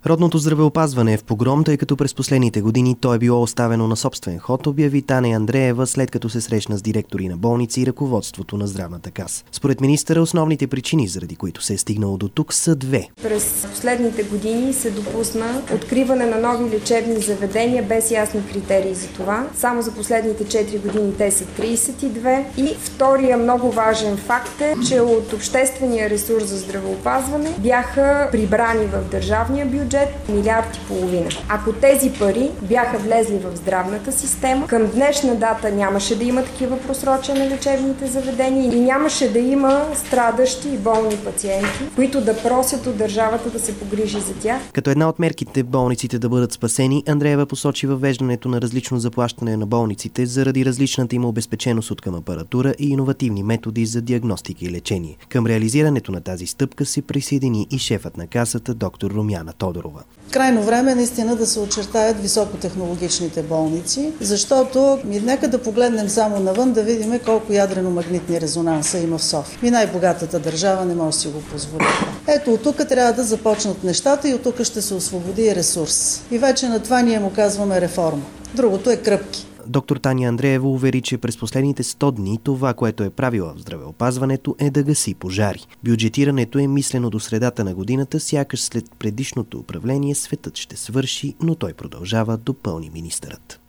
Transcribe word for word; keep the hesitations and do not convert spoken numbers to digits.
Родното здравеопазване е в погром, тъй като през последните години то е било оставено на собствен ход, обяви Таня Андреева, след като се срещна с директори на болници и ръководството на здравната каса. Според министъра, основните причини, заради които се е стигнало до тук, са две. През последните години се допусна откриване на нови лечебни заведения без ясни критерии за това. Само за последните четири години те са тридесет и две. И втория много важен факт е, че от обществения ресурс за здравеопазване бяха прибрани в държавния бюджет милиард и половина. Ако тези пари бяха влезли в здравната система, към днешна дата нямаше да има такива просрочия на лечебните заведения и нямаше да има страдащи и болни пациенти, които да просят от държавата да се погрижи за тях. Като една от мерките болниците да бъдат спасени, Андреева посочи въвеждането на различно заплащане на болниците заради различната им обезпеченост от към апаратура и иновативни методи за диагностика и лечение. Към реализирането на тази стъпка се присъедини и шефът на касата доктор Румяна Тодорова. Крайно време е наистина да се очертаят високотехнологичните болници, защото нека да погледнем само навън, да видим колко ядрено-магнитни резонанса има в София. И най-богатата държава не може да си го позволи. Ето, от тук трябва да започнат нещата и от тук ще се освободи ресурс. И вече на това ние му казваме реформа. Другото е кръпки. Доктор Таня Андреева увери, че през последните сто дни това, което е правила в здравеопазването, е да гаси пожари. Бюджетирането е мислено до средата на годината, сякаш след предишното управление светът ще свърши, но той продължава, допълни министърът.